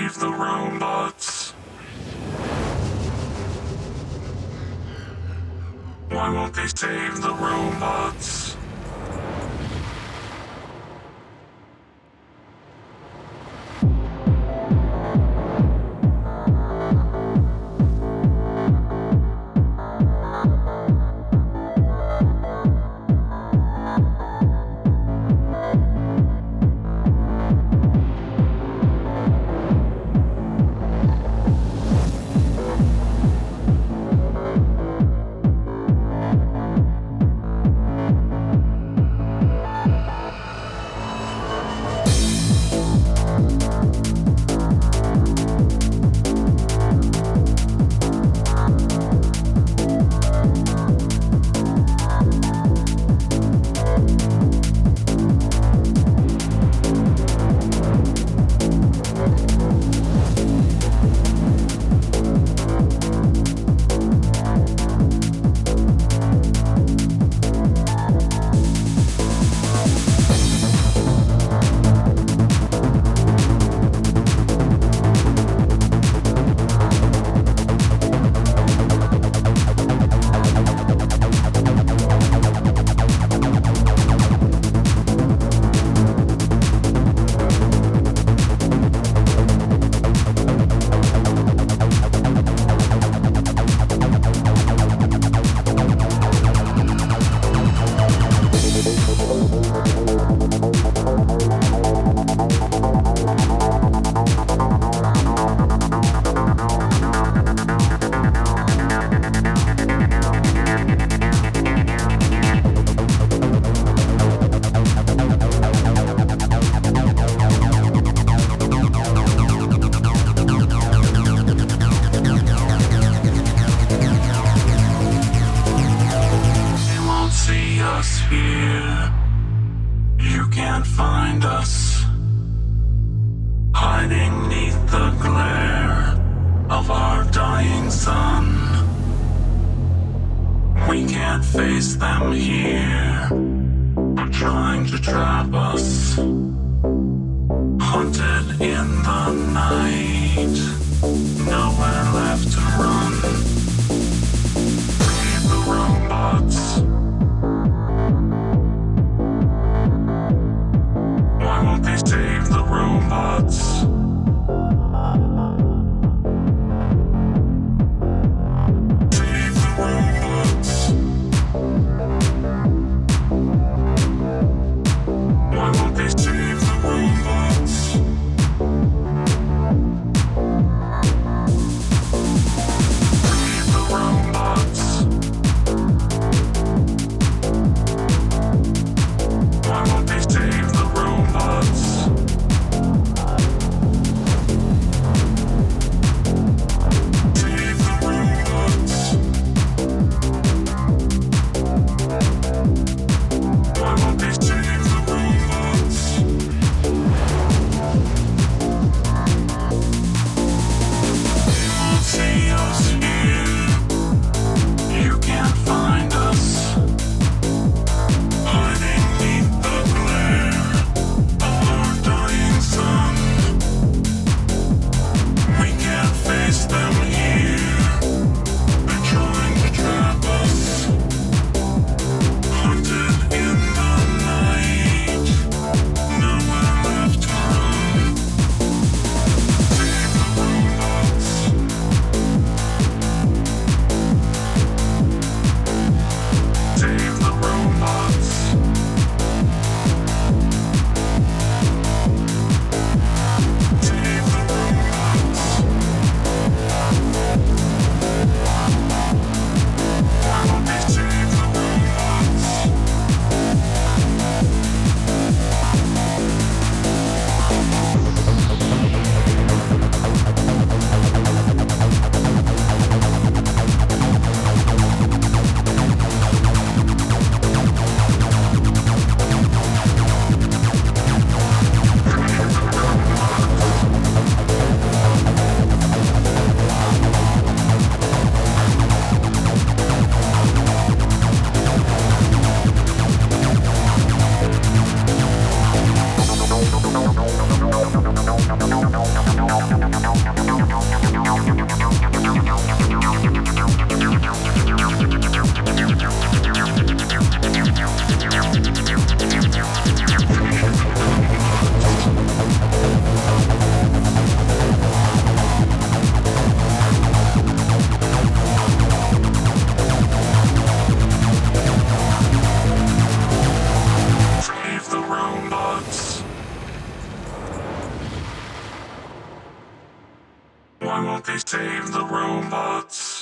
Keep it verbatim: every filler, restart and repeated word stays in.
save the robots? Why won't they save the robots? Us here, you can't find us, hiding neath the glare of our dying sun. We can't face them here, but trying to trap us, hunted in the night, nowhere left to run. Save the robots. Why won't they save the robots? Save the robots. Why won't they save the robots? Why won't they save the robots?